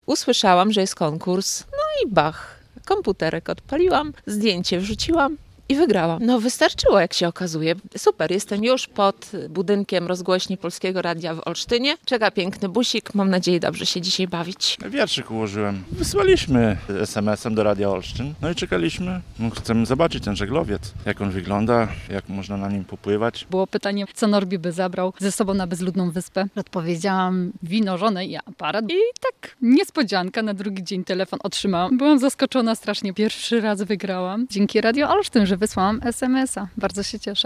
Usłyszałam, że jest konkurs, no i bach, komputerek odpaliłam, zdjęcie wrzuciłam i wygrałam. No wystarczyło, jak się okazuje. Super, jestem już pod budynkiem rozgłośni Polskiego Radia w Olsztynie. Czeka piękny busik, mam nadzieję dobrze się dzisiaj bawić. Wierszyk ułożyłem. Wysłaliśmy SMS-em do Radia Olsztyn, no i czekaliśmy. No, chcemy zobaczyć ten żeglowiec, jak on wygląda, jak można na nim popływać. Było pytanie, co Norbi by zabrał ze sobą na bezludną wyspę. Odpowiedziałam wino, żonę i aparat. I tak niespodzianka, na drugi dzień telefon otrzymałam. Byłam zaskoczona strasznie. Pierwszy raz wygrałam. Dzięki Radio Olsztyn, że wysłałam SMS-a. Bardzo się cieszę.